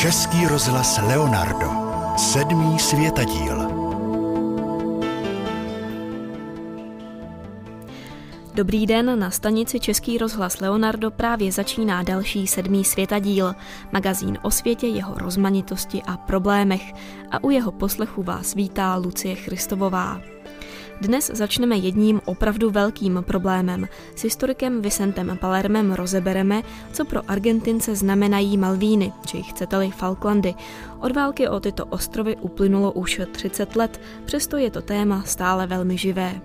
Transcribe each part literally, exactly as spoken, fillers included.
Český rozhlas Leonardo. Sedmý světadíl. Dobrý den, na stanici Český rozhlas Leonardo právě začíná další sedmý světadíl, magazín o světě, jeho rozmanitosti a problémech, a u jeho poslechu vás vítá Lucie Christovová. Dnes začneme jedním opravdu velkým problémem. S historikem Vicentem Palermem rozebereme, co pro Argentince znamenají Malvíny, či chcete-li Falklandy. Od války o tyto ostrovy uplynulo už třicet let, přesto je to téma stále velmi živé.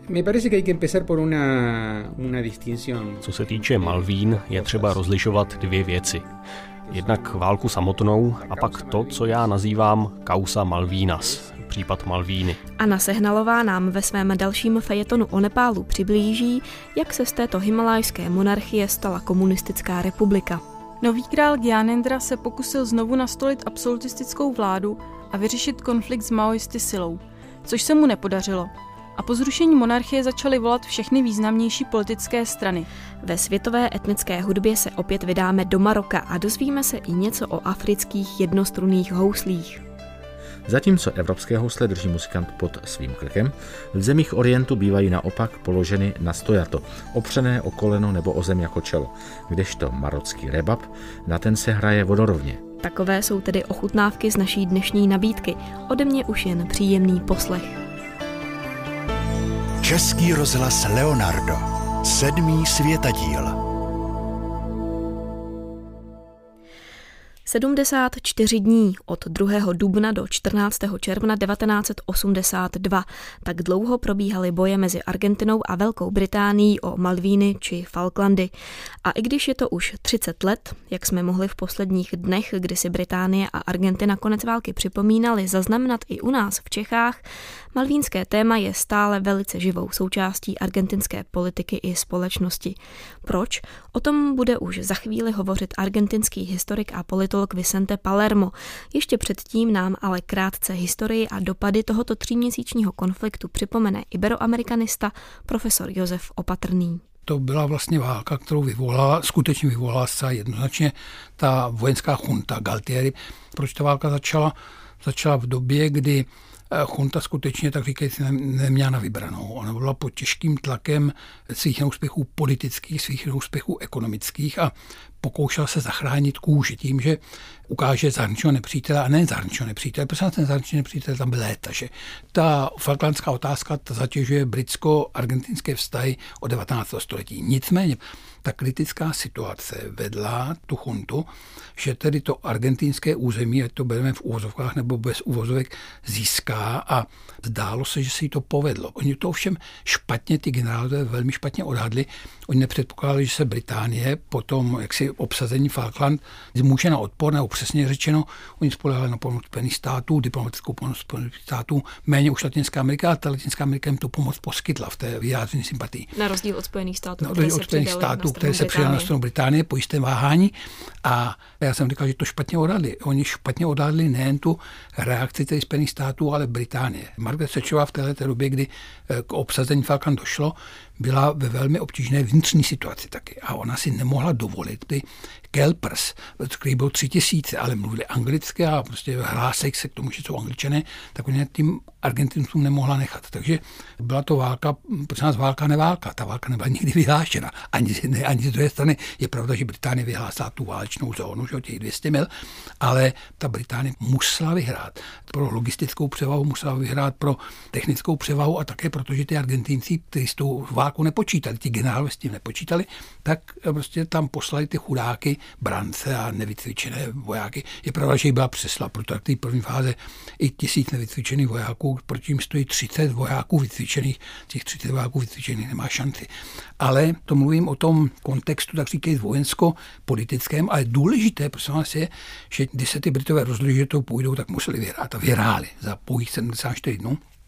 Co se týče Malvín, je třeba rozlišovat dvě věci. Jednak válku samotnou a pak to, co já nazývám causa Malvinas, případ Malvíny. Anna Sehnalová nám ve svém dalším fejetonu o Nepálu přiblíží, jak se z této himalajské monarchie stala komunistická republika. Nový král Gyanendra se pokusil znovu nastolit absolutistickou vládu a vyřešit konflikt s maoisty silou, což se mu nepodařilo. A po zrušení monarchie začaly volat všechny významnější politické strany. Ve světové etnické hudbě se opět vydáme do Maroka a dozvíme se i něco o afrických jednostrunných houslích. Zatímco evropské housle drží muzikant pod svým krkem, v zemích Orientu bývají naopak položeny na stojato, opřené o koleno nebo o zem jako čelo, kdežto marocký rebab, na ten se hraje vodorovně. Takové jsou tedy ochutnávky z naší dnešní nabídky. Ode mě už jen příjemný poslech. Český rozhlas Leonardo. Sedmý světadíl. sedmdesát čtyři dní od druhého dubna do čtrnáctého června devatenáct set osmdesát dva. Tak dlouho probíhaly boje mezi Argentinou a Velkou Británií o Malvíny či Falklandy. A i když je to už třicet let, jak jsme mohli v posledních dnech, kdy si Británie a Argentina konec války připomínali, zaznamenat i u nás v Čechách, malvínské téma je stále velice živou součástí argentinské politiky i společnosti. Proč? O tom bude už za chvíli hovořit argentinský historik a politolog Vicente Palermo. Ještě předtím nám ale krátce historii a dopady tohoto tříměsíčního konfliktu připomene iberoamerikanista profesor Josef Opatrný. To byla vlastně válka, kterou vyvolala, skutečně vyvolala zcela jednoznačně ta vojenská junta Galtieri. Proč ta válka začala? Začala v době, kdy junta skutečně, tak říkajíc, neměla na vybranou. Ona byla pod těžkým tlakem svých neúspěchů politických, svých neúspěchů ekonomických a pokoušela se zachránit kůži tím, že ukáže zahraničního nepřítele a ne zahraničního nepřítele, protože ten zahraniční nepřítel tam byl léta. Že ta falklandská otázka ta zatěžuje britsko-argentinské vztahy od devatenáctého století. Nicméně ta kritická situace vedla tu juntu, že tedy to argentinské území, ať to bereme v úvozovkách nebo bez úvozovek, získá a zdálo se, že se jí to povedlo. Oni to ovšem špatně, ty generálové velmi špatně odhadli. Oni nepředpokládali, že se Británie potom jaksi obsazení Falkland může na odpor, nebo přesně řečeno, oni spoléhali na pomoc Spojených států, diplomatickou pomoc Spojených států, méně už Latinská Amerika, a ta Latinská Amerika jim tu pomoc poskytla v té vyjádření sympatii. Na rozdíl od Spojených států, na rozdíl od Spojených států, které se přidali na stranu Británie po jistém váhání. A já jsem říkal, že to špatně odhadli. Oni špatně odhadli nejen tu reakci těch Spojených států, ale Británie. Margaret Thatcherová v této době, kdy k obsazení Falkland došlo, byla ve velmi obtížné vnitřní situaci taky. A ona si nemohla dovolit ty kelpers, který byl tři tisíce, ale mluvili anglicky a prostě hlásek se k tomu, že jsou Angličané, tak oni tím Argentincům nemohla nechat. Takže byla to válka, protože nás válka neválka. Ta válka nebyla nikdy vyhlášena. Ani, ne, ani z druhé strany je pravda, že Británie vyhlásila tu válečnou zónu, že těch dvě stě mil, ale ta Británie musela vyhrát. Pro logistickou převahu musela vyhrát, pro technickou převahu a také protože ty Argentinci, kteří s tou válkou nepočítali, ti generálové s tím nepočítali, tak prostě tam poslali ty chudáky, brance a nevycvičené vojáky. Je pravda, že jí byla přesla, proto tak té první fáze i tisíc nevycvičených vojáků, proti jim stojí třicet vojáků vycvičených, těch třicet vojáků vycvičených nemá šanci. Ale to mluvím o tom kontextu, tak říkají vojensko-politickém, ale důležité, prosím vás, je, že když se ty Britové rozhodli, že to půjdou, tak museli vyhrát a vyhráli za pouhých sedmdesát čtyři dnů.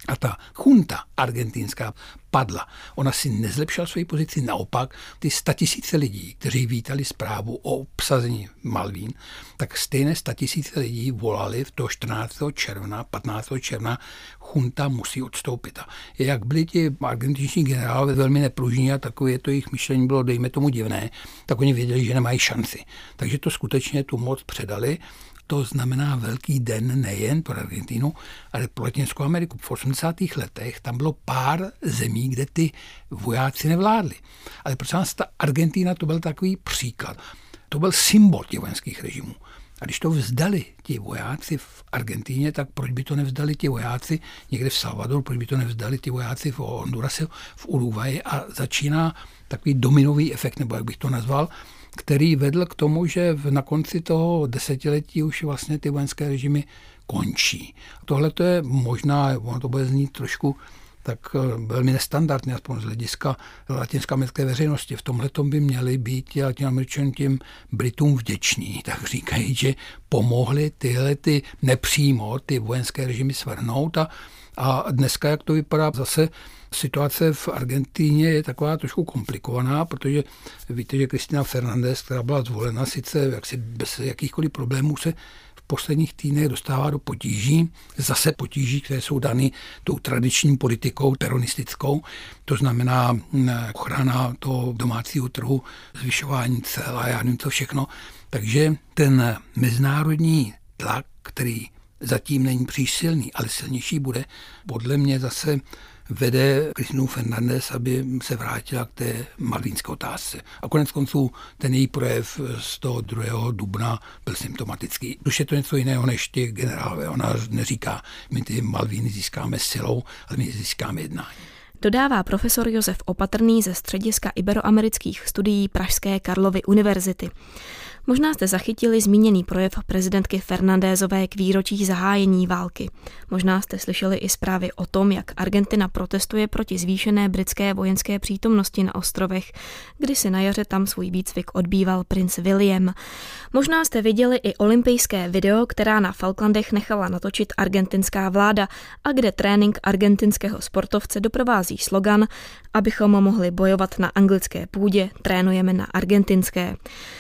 a ta chunta argentinská padla. Ona si nezlepšila svoji pozici, naopak ty statisíce lidí, kteří vítali zprávu o obsazení Malvín, tak stejné statisíce lidí volali v toho čtrnáctého června, patnáctého června, chunta musí odstoupit. A jak byli ti argentinští generálové velmi nepružní a takové to jejich myšlení bylo, dejme tomu, divné, tak oni věděli, že nemají šanci. Takže to skutečně tu moc předali. To znamená velký den nejen pro Argentinu, ale pro Latinskou Ameriku. V osmdesátých letech tam bylo pár zemí, kde ty vojáci nevládli. Ale prosím vás, ta Argentina to byl takový příklad. To byl symbol těch vojenských režimů. A když to vzdali ti vojáci v Argentíně, tak proč by to nevzdali ti vojáci někde v Salvadoru, proč by to nevzdali ti vojáci v Hondurasu, v Uruguayi, a začíná takový dominový efekt, nebo jak bych to nazval, který vedl k tomu, že na konci toho desetiletí už vlastně ty vojenské režimy končí. Tohle to je možná, ono to bude znít trošku tak velmi nestandardně, aspoň z hlediska latinskoamerické veřejnosti. V tomhle by měli být ti Latinoameričané těm Britům vděční, tak říkají, že pomohli tyhle ty nepřímo ty vojenské režimy svrhnout. A, a dneska, jak to vypadá, zase situace v Argentíně je taková trošku komplikovaná, protože víte, že Cristina Fernández, která byla zvolena sice jaksi bez jakýchkoliv problémů, se v posledních týdnech dostává do potíží, zase potíží, které jsou dány tou tradiční politikou peronistickou, to znamená ochrana toho domácího trhu, zvyšování cel a já nevím co všechno. Takže ten mezinárodní tlak, který zatím není příliš silný, ale silnější bude, podle mě zase vede Cristinu Fernández, aby se vrátila k té malvínské otázce. A konec konců ten její projev z toho druhého dubna byl symptomatický. Už je to něco jiného než ty generálové. Ona neříká, my ty Malvíny získáme silou, ale my je získáme jednání. Dodává profesor Josef Opatrný ze Střediska iberoamerických studií Pražské Karlovy univerzity. Možná jste zachytili zmíněný projev prezidentky Fernándezové k výročí zahájení války. Možná jste slyšeli i zprávy o tom, jak Argentina protestuje proti zvýšené britské vojenské přítomnosti na ostrovech, kdy si na jaře tam svůj výcvik odbýval princ William. Možná jste viděli i olympijské video, která na Falklandech nechala natočit argentinská vláda a kde trénink argentinského sportovce doprovází slogan: abychom mohli bojovat na anglické půdě, trénujeme na argentinské.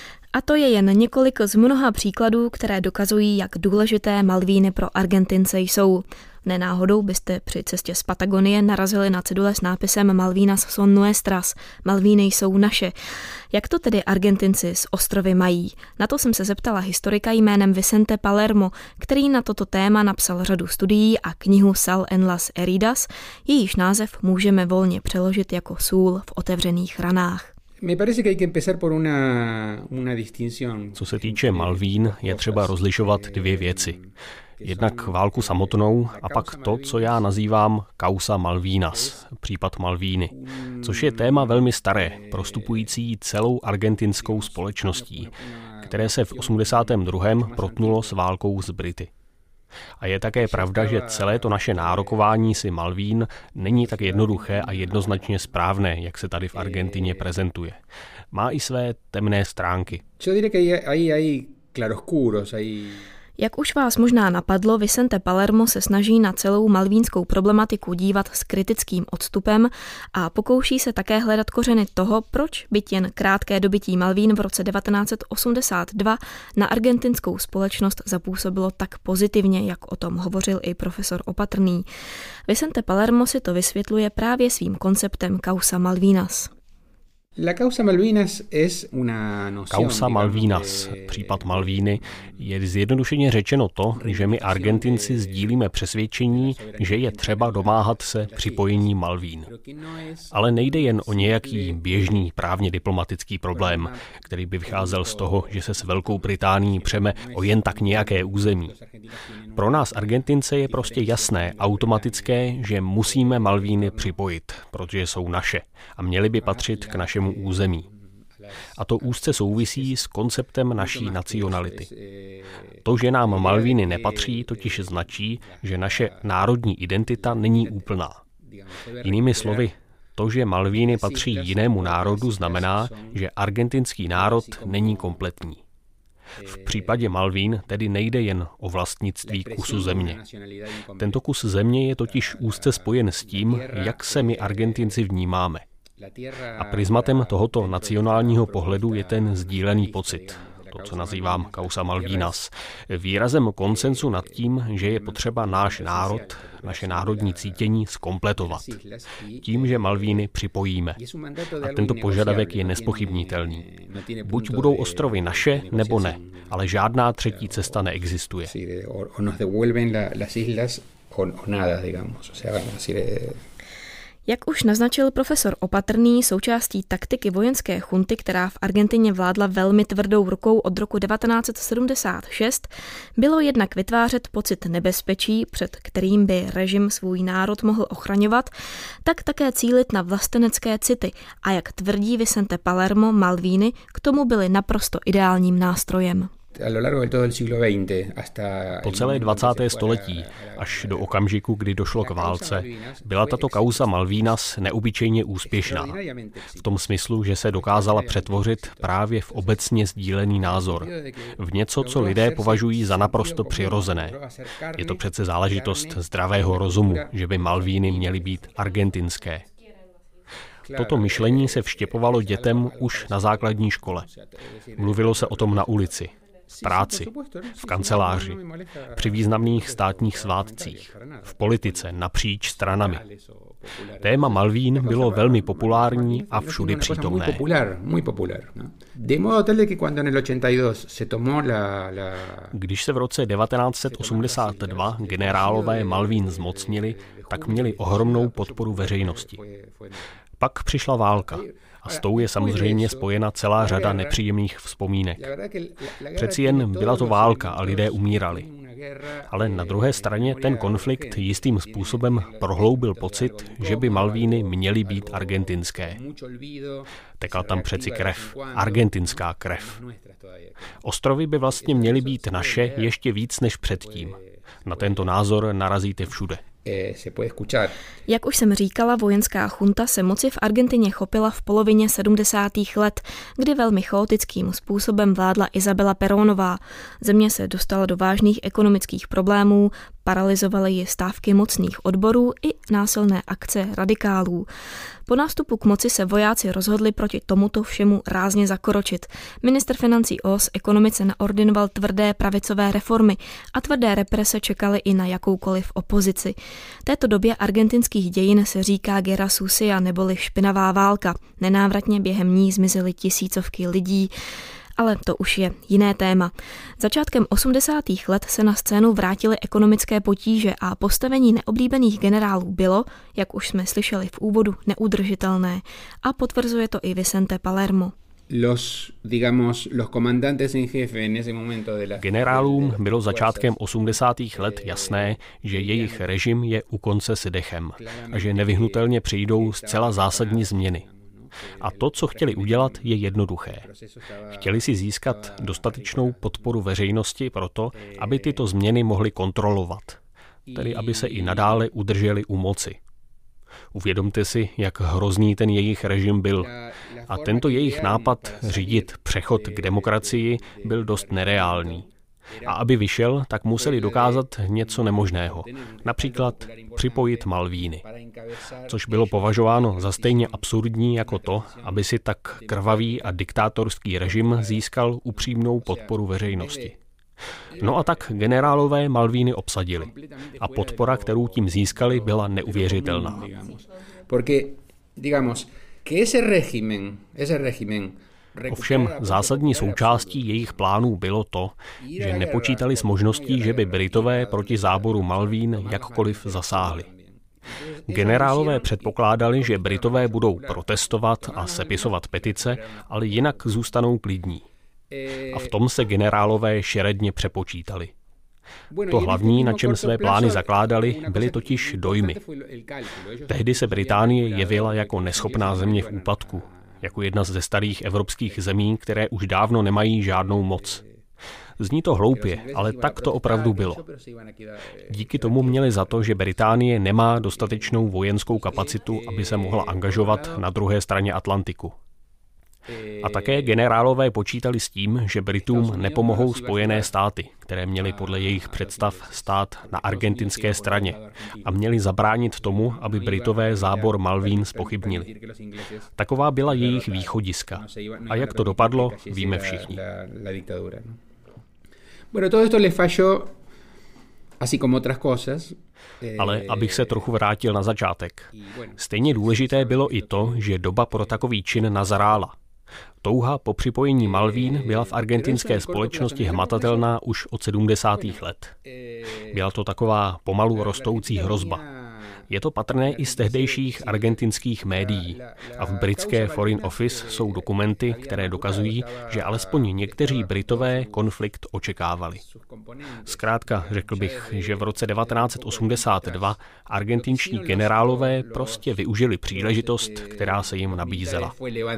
A to je jen několik z mnoha příkladů, které dokazují, jak důležité Malvíny pro Argentince jsou. Nenáhodou byste při cestě z Patagonie narazili na cedule s nápisem Malvinas son nuestras, Malvíny jsou naše. Jak to tedy Argentinci z ostrovy mají? Na to jsem se zeptala historika jménem Vicente Palermo, který na toto téma napsal řadu studií a knihu Sal en las heridas, jejíž název můžeme volně přeložit jako sůl v otevřených ranách. Co se týče Malvín, je třeba rozlišovat dvě věci. Jednak válku samotnou a pak to, co já nazývám causa Malvinas, případ Malvíny, což je téma velmi staré, prostupující celou argentinskou společností, které se v osmdesátém druhém protnulo s válkou s Brity. A je také pravda, že celé to naše nárokování si Malvín není tak jednoduché a jednoznačně správné, jak se tady v Argentině prezentuje. Má i své temné stránky. Jak už vás možná napadlo, Vicente Palermo se snaží na celou malvínskou problematiku dívat s kritickým odstupem a pokouší se také hledat kořeny toho, proč byť jen krátké dobytí Malvín v roce devatenáct set osmdesát dva na argentinskou společnost zapůsobilo tak pozitivně, jak o tom hovořil i profesor Opatrný. Vicente Palermo si to vysvětluje právě svým konceptem causa Malvinas. Causa Malvinas, případ Malvíny, je zjednodušeně řečeno to, že my Argentinci sdílíme přesvědčení, že je třeba domáhat se připojení Malvín. Ale nejde jen o nějaký běžný právně diplomatický problém, který by vycházel z toho, že se s Velkou Británií přeme o jen tak nějaké území. Pro nás Argentince je prostě jasné, automatické, že musíme Malvíny připojit, protože jsou naše a měly by patřit k našemu území. A to úzce souvisí s konceptem naší nacionality. To, že nám Malvíny nepatří, totiž značí, že naše národní identita není úplná. Jinými slovy, to, že Malvíny patří jinému národu, znamená, že argentinský národ není kompletní. V případě Malvín tedy nejde jen o vlastnictví kusu země. Tento kus země je totiž úzce spojen s tím, jak se my Argentinci vnímáme. A prismatem tohoto nacionálního pohledu je ten sdílený pocit, to, co nazývám causa Malvinas, výrazem konsenzu nad tím, že je potřeba náš národ, naše národní cítění zkompletovat. Tím, že Malvíny připojíme. A tento požadavek je nespochybnitelný. Buď budou ostrovy naše, nebo ne, ale žádná třetí cesta neexistuje. Jak už naznačil profesor Opatrný, součástí taktiky vojenské chunty, která v Argentině vládla velmi tvrdou rukou od roku devatenáct set sedmdesát šest, bylo jednak vytvářet pocit nebezpečí, před kterým by režim svůj národ mohl ochraňovat, tak také cílit na vlastenecké city a jak tvrdí Vicente Palermo, Malvíny k tomu byly naprosto ideálním nástrojem. Po celé dvacáté století, až do okamžiku, kdy došlo k válce, byla tato kauza Malvinas neobyčejně úspěšná. V tom smyslu, že se dokázala přetvořit právě v obecně sdílený názor. V něco, co lidé považují za naprosto přirozené. Je to přece záležitost zdravého rozumu, že by Malvíny měly být argentinské. Toto myšlení se vštěpovalo dětem už na základní škole. Mluvilo se o tom na ulici, v práci, v kanceláři, při významných státních svátcích, v politice napříč stranami. Téma Malvín bylo velmi populární a všudy přítomné. Když se v roce devatenáct set osmdesát dva generálové Malvín zmocnili, tak měli ohromnou podporu veřejnosti. Pak přišla válka a s tou je samozřejmě spojena celá řada nepříjemných vzpomínek. Přeci jen byla to válka a lidé umírali. Ale na druhé straně ten konflikt jistým způsobem prohloubil pocit, že by Malvíny měly být argentinské. Tekla tam přeci krev, argentinská krev. Ostrovy by vlastně měly být naše ještě víc než předtím. Na tento názor narazíte všude. Jak už jsem říkala, vojenská chunta se moci v Argentině chopila v polovině sedmdesátých let, kdy velmi chaotickým způsobem vládla Isabela Perónová. Země se dostala do vážných ekonomických problémů, paralyzovaly ji stávky mocných odborů i násilné akce radikálů. Po nástupu k moci se vojáci rozhodli proti tomuto všemu rázně zakročit. Ministr financí Oz ekonomice naordinoval tvrdé pravicové reformy a tvrdé represe čekaly i na jakoukoliv opozici. Této době argentinských dějin se říká Guerra Sucia neboli špinavá válka. Nenávratně během ní zmizely tisícovky lidí. Ale to už je jiné téma. Začátkem osmdesátých let se na scénu vrátily ekonomické potíže a postavení neoblíbených generálů bylo, jak už jsme slyšeli v úvodu, neudržitelné. A potvrzuje to i Vicente Palermo. Los, digamos, los comandantes en jefe en ese momento de la... Generálům bylo začátkem osmdesátých let jasné, že jejich režim je u konce s dechem a že nevyhnutelně přijdou zcela zásadní změny. A to, co chtěli udělat, je jednoduché. Chtěli si získat dostatečnou podporu veřejnosti proto, aby tyto změny mohli kontrolovat, tedy aby se i nadále udrželi u moci. Uvědomte si, jak hrozný ten jejich režim byl. A tento jejich nápad řídit přechod k demokracii byl dost nereálný. A aby vyšel, tak museli dokázat něco nemožného. Například připojit Malvíny. Což bylo považováno za stejně absurdní jako to, aby si tak krvavý a diktátorský režim získal upřímnou podporu veřejnosti. No a tak generálové Malvíny obsadili. A podpora, kterou tím získali, byla neuvěřitelná. Ovšem zásadní součástí jejich plánů bylo to, že nepočítali s možností, že by Britové proti záboru Malvín jakkoliv zasáhli. Generálové předpokládali, že Britové budou protestovat a sepisovat petice, ale jinak zůstanou klidní. A v tom se generálové šeredně přepočítali. To hlavní, na čem své plány zakládali, byly totiž dojmy. Tehdy se Británie jevila jako neschopná země v úpadku, jako jedna ze starých evropských zemí, které už dávno nemají žádnou moc. Zní to hloupě, ale tak to opravdu bylo. Díky tomu měli za to, že Británie nemá dostatečnou vojenskou kapacitu, aby se mohla angažovat na druhé straně Atlantiku. A také generálové počítali s tím, že Britům nepomohou Spojené státy, které měly podle jejich představ stát na argentinské straně a měli zabránit tomu, aby Britové zábor Malvín zpochybnili. Taková byla jejich východiska. A jak to dopadlo, víme všichni. Bueno, todo esto le falló, así como otras cosas. Ale abych se trochu vrátil na začátek. Stejně důležité bylo i to, že doba pro takový čin nazarála. Touha po připojení Malvín byla v argentinské společnosti hmatatelná už od sedmdesátých let. Byla to taková pomalu rostoucí hrozba. Je to patrné i z tehdejších argentinských médií. A v britské Foreign Office jsou dokumenty, které dokazují, že alespoň někteří Britové konflikt očekávali. Zkrátka řekl bych, že v roce devatenáct osmdesát dva argentinští generálové prostě využili příležitost, která se jim nabízela.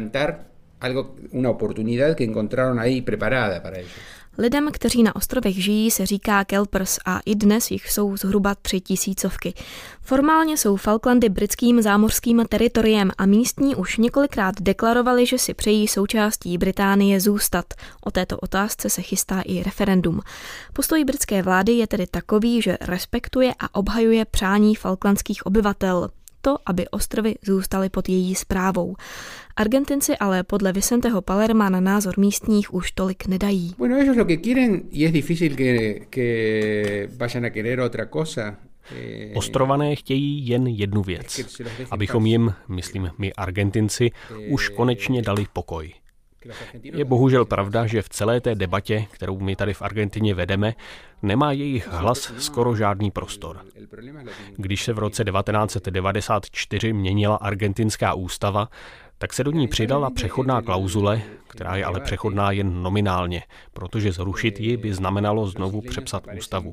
Lidem, kteří na ostrovech žijí, se říká Kelpers a i dnes jich jsou zhruba tři tisícovky. Formálně jsou Falklandy britským zámořským teritoriem a místní už několikrát deklarovali, že si přejí součástí Británie zůstat. O této otázce se chystá i referendum. Postoj britské vlády je tedy takový, že respektuje a obhajuje přání falklandských obyvatel. To, aby ostrovy zůstaly pod její správou. Argentinci ale podle Vicenteho Palerma na názor místních už tolik nedají. Bueno, ellos lo que quieren y es difícil que que vayan a querer otra cosa. Ostrované chtějí jen jednu věc, abychom jim, myslím my Argentinci, už konečně dali pokoj. Je bohužel pravda, že v celé té debatě, kterou my tady v Argentině vedeme, nemá jejich hlas skoro žádný prostor. Když se v roce devatenáct devadesát čtyři měnila argentinská ústava, tak se do ní přidala přechodná klauzule, která je ale přechodná jen nominálně, protože zrušit ji by znamenalo znovu přepsat ústavu.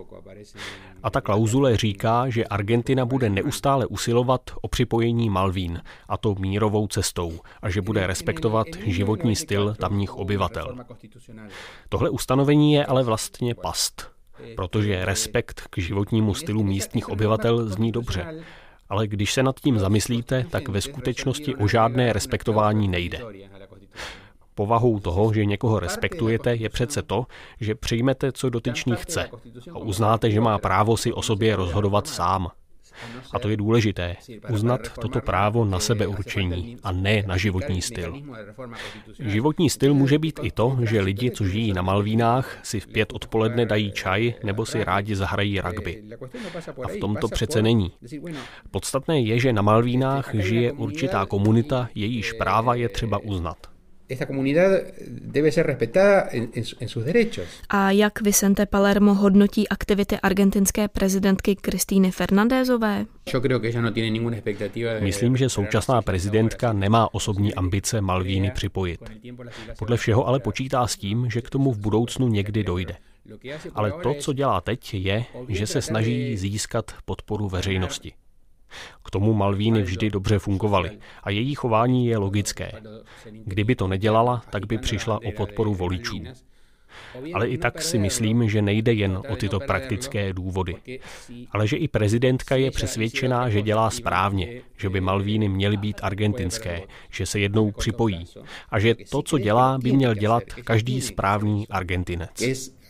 A ta klauzule říká, že Argentina bude neustále usilovat o připojení Malvín, a to mírovou cestou, a že bude respektovat životní styl tamních obyvatel. Tohle ustanovení je ale vlastně past, protože respekt k životnímu stylu místních obyvatel zní dobře. Ale když se nad tím zamyslíte, tak ve skutečnosti o žádné respektování nejde. Povahou toho, že někoho respektujete, je přece to, že přijmete, co dotyčný chce a uznáte, že má právo si o sobě rozhodovat sám. A to je důležité, uznat toto právo na sebeurčení a ne na životní styl. Životní styl může být i to, že lidi, co žijí na Malvínách, si v pět odpoledne dají čaj nebo si rádi zahrají rugby. A v tom to přece není. Podstatné je, že na Malvínách žije určitá komunita, jejíž práva je třeba uznat. Esta comunidad debe ser respetada en, en sus derechos. A jak Vicente Palermo hodnotí aktivity argentinské prezidentky Cristíny Fernándezové? Myslím, že současná prezidentka nemá osobní ambice Malvíny připojit. Podle všeho ale počítá s tím, že k tomu v budoucnu někdy dojde. Ale to, co dělá teď, je, že se snaží získat podporu veřejnosti. K tomu Malvíny vždy dobře fungovaly a její chování je logické. Kdyby to nedělala, tak by přišla o podporu voličů. Ale i tak si myslím, že nejde jen o tyto praktické důvody. Ale že i prezidentka je přesvědčená, že dělá správně, že by Malvíny měly být argentinské, že se jednou připojí a že to, co dělá, by měl dělat každý správný Argentinec.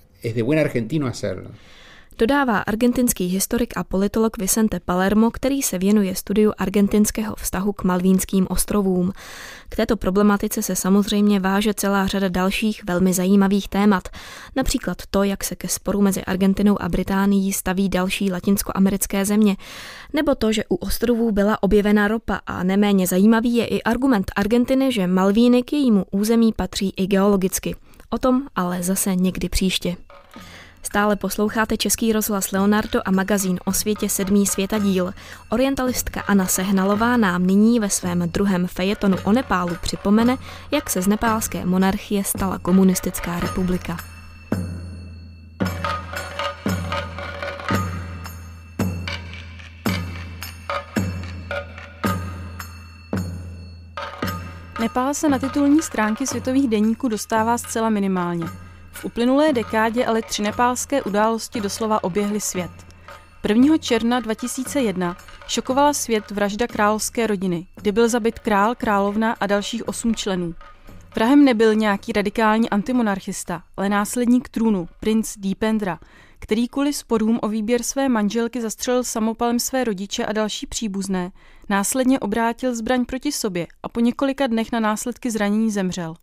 Dodává argentinský historik a politolog Vicente Palermo, který se věnuje studiu argentinského vztahu k Malvínským ostrovům. K této problematice se samozřejmě váže celá řada dalších velmi zajímavých témat. Například to, jak se ke sporu mezi Argentinou a Británií staví další latinskoamerické země. Nebo to, že u ostrovů byla objevena ropa a neméně zajímavý je i argument Argentiny, že Malvíny k jejímu území patří i geologicky. O tom ale zase někdy příště. Stále posloucháte Český rozhlas Leonardo a magazín o světě sedmý světadíl. Orientalistka Anna Sehnalová nám nyní ve svém druhém fejetonu o Nepálu připomene, jak se z nepálské monarchie stala komunistická republika. Nepál se na titulní stránky světových deníků dostává zcela minimálně. V uplynulé dekádě ale tři nepálské události doslova oběhly svět. prvního června dva tisíce jedna šokovala svět vražda královské rodiny, kdy byl zabit král, královna a dalších osm členů. Vrahem nebyl nějaký radikální antimonarchista, ale následník trůnu, princ Dipendra, který kvůli sporům o výběr své manželky zastřelil samopalem své rodiče a další příbuzné, následně obrátil zbraň proti sobě a po několika dnech na následky zranění zemřel.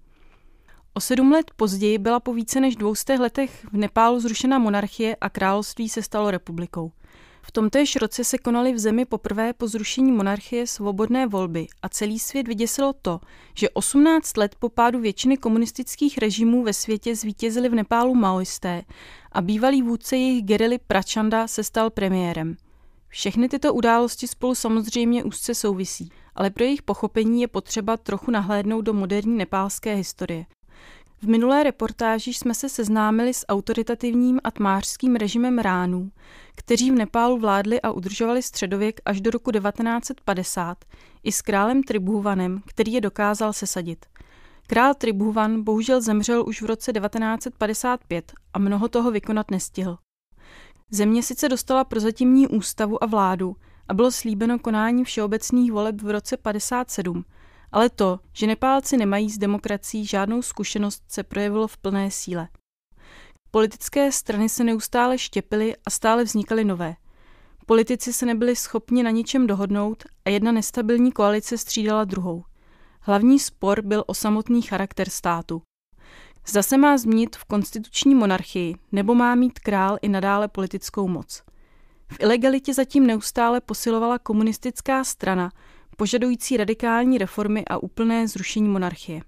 O sedm let později byla po více než dvoustech letech v Nepálu zrušena monarchie a království se stalo republikou. V tomtéž roce se konaly v zemi poprvé po zrušení monarchie svobodné volby a celý svět vyděsilo to, že osmnáct let po pádu většiny komunistických režimů ve světě zvítězili v Nepálu maoisté a bývalý vůdce jejich gerily Prachanda se stal premiérem. Všechny tyto události spolu samozřejmě úzce souvisí, ale pro jejich pochopení je potřeba trochu nahlédnout do moderní nepálské historie. V minulé reportáži jsme se seznámili s autoritativním a tmářským režimem Ránů, kteří v Nepálu vládli a udržovali středověk až do roku devatenáct set padesát, i s králem Tribhuvanem, který je dokázal sesadit. Král Tribhuvan bohužel zemřel už v roce devatenáct set padesát pět a mnoho toho vykonat nestihl. Země sice dostala prozatímní ústavu a vládu a bylo slíbeno konání všeobecných voleb v roce padesát sedm, ale to, že Nepálci nemají s demokracií žádnou zkušenost, se projevilo v plné síle. Politické strany se neustále štěpily a stále vznikaly nové. Politici se nebyli schopni na ničem dohodnout a jedna nestabilní koalice střídala druhou. Hlavní spor byl o samotný charakter státu. Zda se má změnit v konstituční monarchii, nebo má mít král i nadále politickou moc. V ilegalitě zatím neustále posilovala komunistická strana, požadující radikální reformy a úplné zrušení monarchie.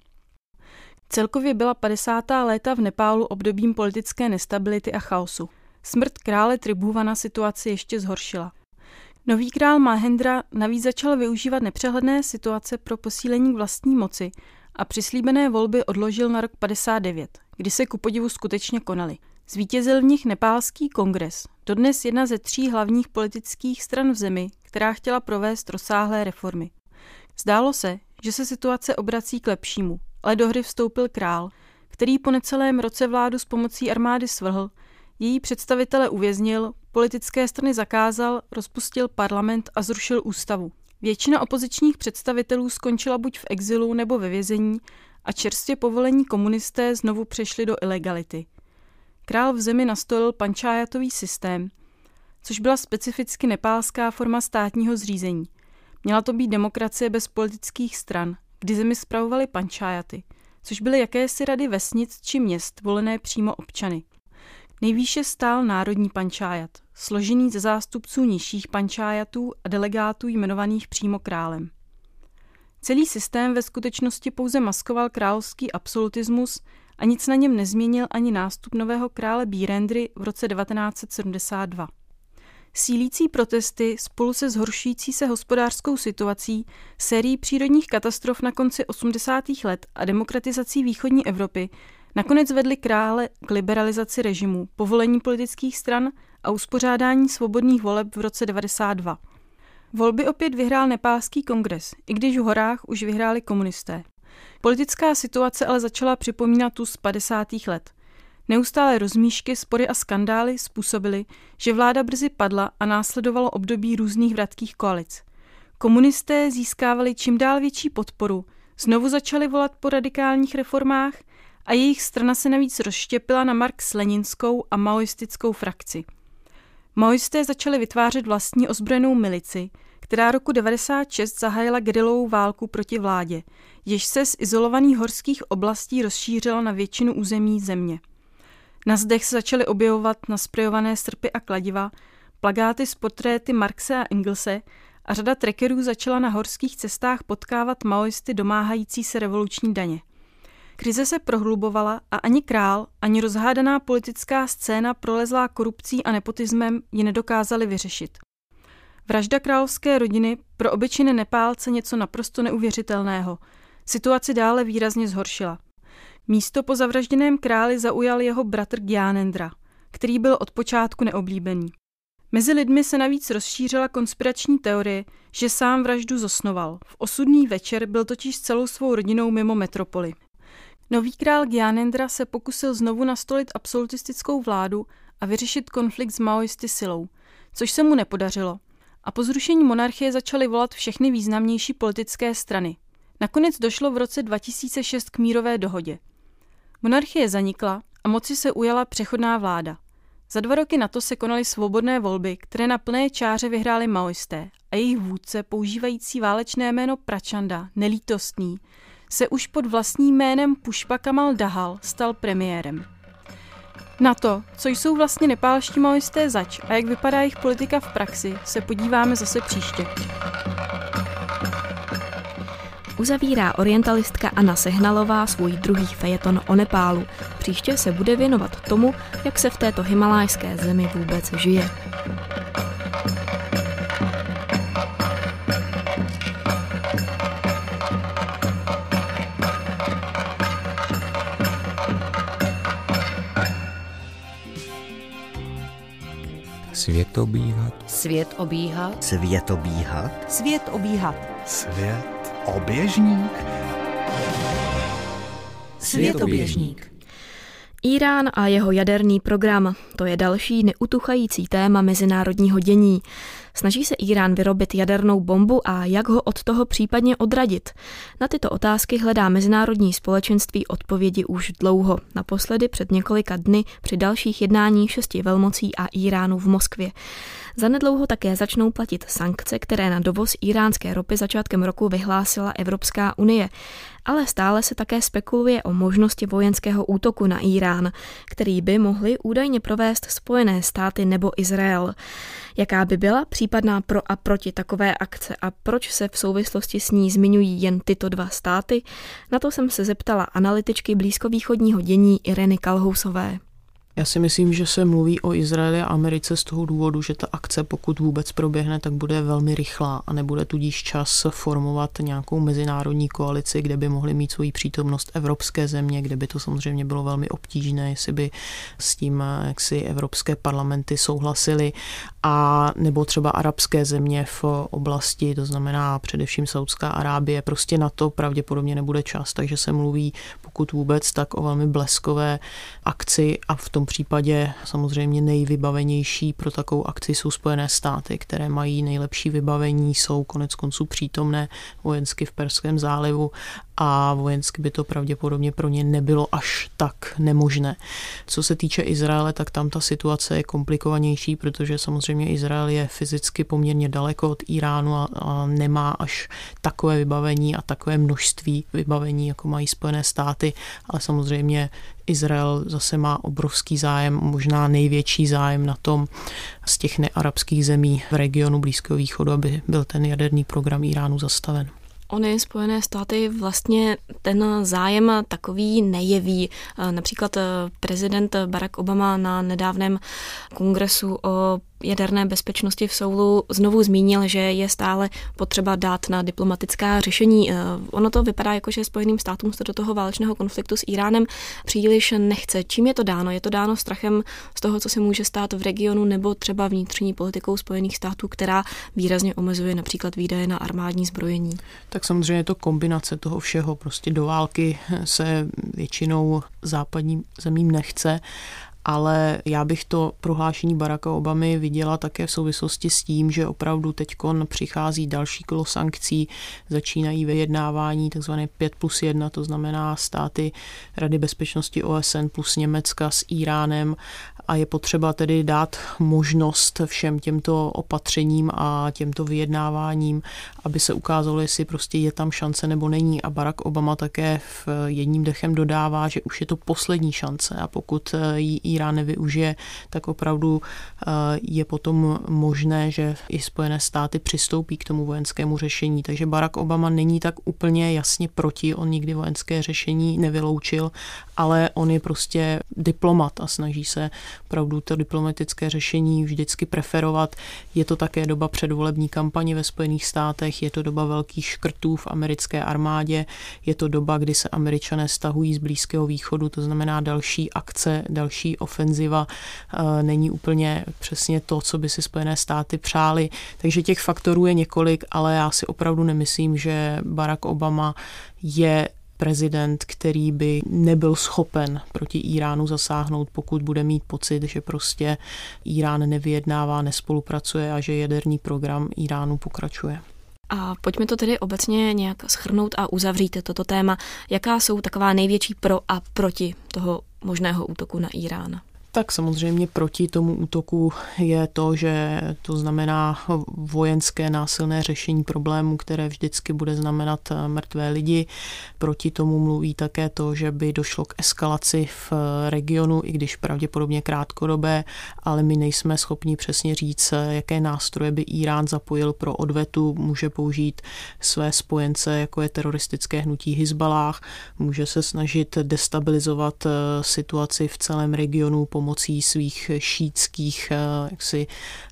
Celkově byla padesátá léta v Nepálu obdobím politické nestability a chaosu. Smrt krále Tribhuvana situaci ještě zhoršila. Nový král Mahendra navíc začal využívat nepřehledné situace pro posílení vlastní moci a přislíbené volby odložil na rok padesát devět, kdy se ku podivu skutečně konaly. Zvítězil v nich nepálský kongres, dodnes jedna ze tří hlavních politických stran v zemi, která chtěla provést rozsáhlé reformy. Zdálo se, že se situace obrací k lepšímu, ale do hry vstoupil král, který po necelém roce vládu s pomocí armády svrhl, její představitele uvěznil, politické strany zakázal, rozpustil parlament a zrušil ústavu. Většina opozičních představitelů skončila buď v exilu nebo ve vězení a čerstvě povolení komunisté znovu přešli do ilegality. Král v zemi nastolil pančájatový systém, což byla specificky nepálská forma státního zřízení. Měla to být demokracie bez politických stran, kdy zemi spravovaly pančájaty, což byly jakési rady vesnic či měst volené přímo občany. Nejvýše stál národní pančájat, složený ze zástupců nižších pančájatů a delegátů jmenovaných přímo králem. Celý systém ve skutečnosti pouze maskoval královský absolutismus a nic na něm nezměnil ani nástup nového krále Birendry v roce devatenáct set sedmdesát dva. Sílící protesty spolu se zhoršující se hospodářskou situací, sérií přírodních katastrof na konci osmdesátých let a demokratizací východní Evropy nakonec vedly krále k liberalizaci režimu, povolení politických stran a uspořádání svobodných voleb v roce devadesát dva. Volby opět vyhrál nepálský kongres, i když v horách už vyhráli komunisté. Politická situace ale začala připomínat tu z padesátých let. Neustále rozmíšky, spory a skandály způsobily, že vláda brzy padla a následovalo období různých vratkých koalic. Komunisté získávali čím dál větší podporu, znovu začali volat po radikálních reformách a jejich strana se navíc rozštěpila na marx-leninskou a maoistickou frakci. Maoisté začali vytvářet vlastní ozbrojenou milici, která roku devadesát šest zahájila gerilovou válku proti vládě, jež se z izolovaných horských oblastí rozšířila na většinu území země. Na zdech se začaly objevovat nasprejované srpy a kladiva, plakáty s portréty Marxe a Engelse a řada trekerů začala na horských cestách potkávat maoisty domáhající se revoluční daně. Krize se prohlubovala a ani král, ani rozhádaná politická scéna prolezlá korupcí a nepotismem ji nedokázali vyřešit. Vražda královské rodiny pro obyčejné Nepálce něco naprosto neuvěřitelného. Situaci dále výrazně zhoršila. Místo po zavražděném králi zaujal jeho bratr Gyanendra, který byl od počátku neoblíbený. Mezi lidmi se navíc rozšířila konspirační teorie, že sám vraždu zosnoval. V osudný večer byl totiž celou svou rodinou mimo metropoli. Nový král Gyanendra se pokusil znovu nastolit absolutistickou vládu a vyřešit konflikt s maoisty silou, což se mu nepodařilo. A po zrušení monarchie začaly volat všechny významnější politické strany. Nakonec došlo v roce dva tisíce šest k mírové dohodě. Monarchie zanikla a moci se ujala přechodná vláda. Za dva roky na to se konaly svobodné volby, které na plné čáře vyhráli maoisté a jejich vůdce, používající válečné jméno Prachanda, nelítostný, se už pod vlastním jménem Pushpa Kamal Dahal stal premiérem. Na to, co jsou vlastně nepálští maoisté zač a jak vypadá jejich politika v praxi, se podíváme zase příště. Uzavírá orientalistka Anna Sehnalová svůj druhý fejeton o Nepálu. Příště se bude věnovat tomu, jak se v této himalajské zemi vůbec žije. Svět obíhat. Svět obíhat. Svět obíhat. Svět obíhat. Svět oběžník. Světoběžník. Írán a jeho jaderný program, to je další neutuchající téma mezinárodního dění. Snaží se Írán vyrobit jadernou bombu a jak ho od toho případně odradit? Na tyto otázky hledá mezinárodní společenství odpovědi už dlouho. Naposledy před několika dny při dalších jednáních šesti velmocí a Íránu v Moskvě. Zanedlouho také začnou platit sankce, které na dovoz íránské ropy začátkem roku vyhlásila Evropská unie. Ale stále se také spekuluje o možnosti vojenského útoku na Írán, který by mohly údajně provést Spojené státy nebo Izrael. Jaká by byla případná pro a proti takové akce a proč se v souvislosti s ní zmiňují jen tyto dva státy? Na to jsem se zeptala analytičky blízkovýchodního dění Ireny Kalhousové. Já si myslím, že se mluví o Izraeli a Americe z toho důvodu, že ta akce, pokud vůbec proběhne, tak bude velmi rychlá a nebude tudíž čas formovat nějakou mezinárodní koalici, kde by mohly mít svoji přítomnost evropské země, kde by to samozřejmě bylo velmi obtížné, jestli by s tím jaksi evropské parlamenty souhlasily, a nebo třeba arabské země v oblasti, to znamená především Saudská Arábie. Prostě na to pravděpodobně nebude čas, takže se mluví, pokud vůbec, tak o velmi bleskové akci a v tom případě samozřejmě nejvybavenější pro takovou akci jsou Spojené státy, které mají nejlepší vybavení, jsou konec konců přítomné vojensky v Perském zálivu a vojensky by to pravděpodobně pro ně nebylo až tak nemožné. Co se týče Izraele, tak tam ta situace je komplikovanější, protože samozřejmě Izrael je fyzicky poměrně daleko od Iránu a, a nemá až takové vybavení a takové množství vybavení, jako mají Spojené státy, ale samozřejmě Izrael zase má obrovský zájem, možná největší zájem na tom z těch nearabských zemí v regionu Blízkého východu, aby byl ten jaderný program Iránu zastaven. Ony, Spojené státy, vlastně ten zájem takový nejeví. Například prezident Barack Obama na nedávném kongresu o jaderné bezpečnosti v Soulu znovu zmínil, že je stále potřeba dát na diplomatická řešení. Ono to vypadá jako, že Spojeným státům se do toho válečného konfliktu s Iránem příliš nechce. Čím je to dáno? Je to dáno strachem z toho, co se může stát v regionu, nebo třeba vnitřní politikou Spojených států, která výrazně omezuje například výdaje na armádní zbrojení? Tak samozřejmě je to kombinace toho všeho. Prostě do války se většinou západním zemím nechce, ale já bych to prohlášení Baracka Obamy viděla také v souvislosti s tím, že opravdu teďkon přichází další kolo sankcí, začínají vyjednávání takzvané pět plus jedna, to znamená státy Rady bezpečnosti O S N plus Německa s Íránem, a je potřeba tedy dát možnost všem těmto opatřením a těmto vyjednáváním, aby se ukázalo, jestli prostě je tam šance nebo není. A Barack Obama také v jedním dechem dodává, že už je to poslední šance a pokud ji Írán nevyužije, tak opravdu je potom možné, že i Spojené státy přistoupí k tomu vojenskému řešení. Takže Barack Obama není tak úplně jasně proti, on nikdy vojenské řešení nevyloučil, ale on je prostě diplomat a snaží se opravdu to diplomatické řešení vždycky preferovat. Je to také doba předvolební kampaně ve Spojených státech, je to doba velkých škrtů v americké armádě, je to doba, kdy se Američané stahují z Blízkého východu, to znamená další akce, další ofenziva není úplně přesně to, co by si Spojené státy přáli. Takže těch faktorů je několik, ale já si opravdu nemyslím, že Barack Obama je prezident, který by nebyl schopen proti Íránu zasáhnout, pokud bude mít pocit, že prostě Írán nevyjednává, nespolupracuje a že jaderný program Íránu pokračuje. A pojďme to tedy obecně nějak shrnout a uzavřít toto téma. Jaká jsou taková největší pro a proti toho možného útoku na Irán? Tak samozřejmě proti tomu útoku je to, že to znamená vojenské násilné řešení problémů, které vždycky bude znamenat mrtvé lidi. Proti tomu mluví také to, že by došlo k eskalaci v regionu, i když pravděpodobně krátkodobé, ale my nejsme schopni přesně říct, jaké nástroje by Irán zapojil pro odvetu. Může použít své spojence, jako je teroristické hnutí Hizballáh, může se snažit destabilizovat situaci v celém regionu pomocí svých šítských jaksi,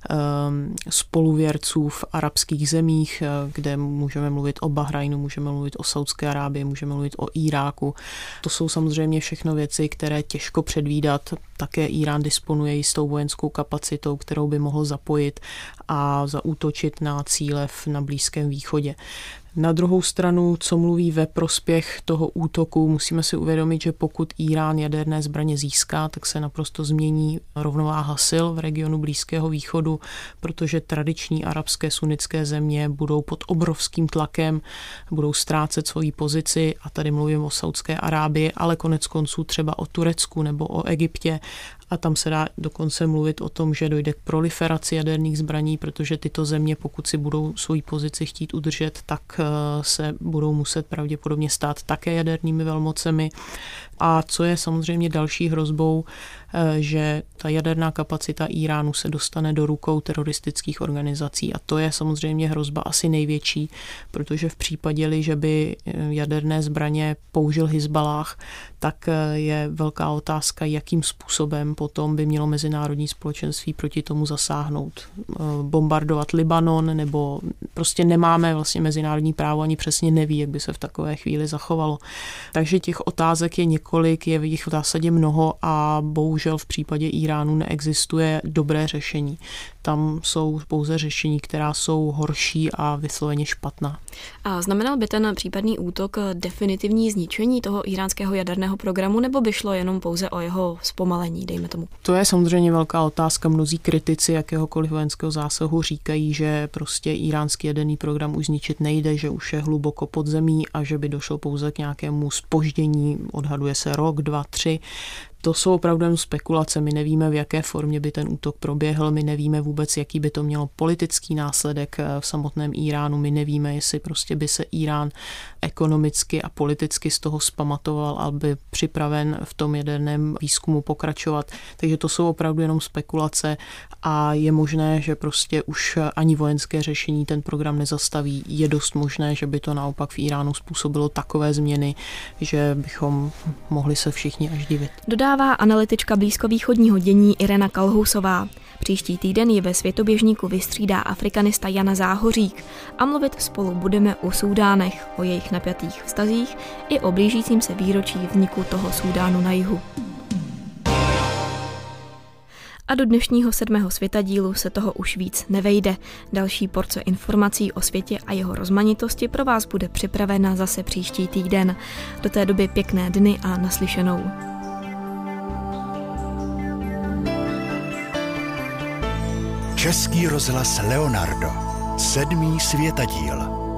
spoluvěrců v arabských zemích, kde můžeme mluvit o Bahrajnu, můžeme mluvit o Saudské Arábii, můžeme mluvit o Iráku. To jsou samozřejmě všechno věci, které těžko předvídat. Také Irán disponuje jistou vojenskou kapacitou, kterou by mohl zapojit a zaútočit na cíle na Blízkém východě. Na druhou stranu, co mluví ve prospěch toho útoku, musíme si uvědomit, že pokud Irán jaderné zbraně získá, tak se naprosto změní rovnováha sil v regionu Blízkého východu, protože tradiční arabské sunnické země budou pod obrovským tlakem, budou ztrácet svoji pozici, a tady mluvím o Saudské Arábii, ale konec konců třeba o Turecku nebo o Egyptě. A tam se dá dokonce mluvit o tom, že dojde k proliferaci jaderných zbraní, protože tyto země, pokud si budou svoji pozici chtít udržet, tak se budou muset pravděpodobně stát také jadernými velmocemi. A co je samozřejmě další hrozbou, že ta jaderná kapacita Iránu se dostane do rukou teroristických organizací. A to je samozřejmě hrozba asi největší, protože v případě, že by jaderné zbraně použil Hizballáh, tak je velká otázka, jakým způsobem potom by mělo mezinárodní společenství proti tomu zasáhnout. Bombardovat Libanon, nebo prostě nemáme vlastně mezinárodní právo, ani přesně neví, jak by se v takové chvíli zachovalo. Takže těch otázek je několik, je jich v zásadě mnoho a bohužel v případě Iránu neexistuje dobré řešení. Tam jsou pouze řešení, která jsou horší a vysloveně špatná. A znamenal by ten případný útok definitivní zničení toho iránského jaderného programu, nebo by šlo jenom pouze o jeho zpomalení, dejme tomu? To je samozřejmě velká otázka. Mnozí kritici jakéhokoliv vojenského zásahu říkají, že prostě iránský jaderný program už zničit nejde, že už je hluboko pod zemí a že by došlo pouze k nějakému zpoždění, odhaduje se rok, dva, tři. To jsou opravdu jen spekulace, my nevíme, v jaké formě by ten útok proběhl, my nevíme vůbec, jaký by to mělo politický následek v samotném Iránu, my nevíme, jestli prostě by se Irán ekonomicky a politicky z toho zpamatoval a by připraven v tom jaderném výzkumu pokračovat. Takže to jsou opravdu jenom spekulace a je možné, že prostě už ani vojenské řešení ten program nezastaví. Je dost možné, že by to naopak v Iránu způsobilo takové změny, že bychom mohli se všichni až divit. Dodává analytička blízkovýchodního dění Irena Kalhousová. Příští týden je ve Světoběžníku vystřídá afrikanista Jana Záhořík a mluvit spolu budeme o Súdánech, o jejich napjatých vztazích i o blížícím se výročí vzniku toho Súdánu na jihu. A do dnešního sedmého světadílu se toho už víc nevejde. Další porce informací o světě a jeho rozmanitosti pro vás bude připravena zase příští týden. Do té doby pěkné dny a naslyšenou. Český rozhlas Leonardo. Sedmý světadíl.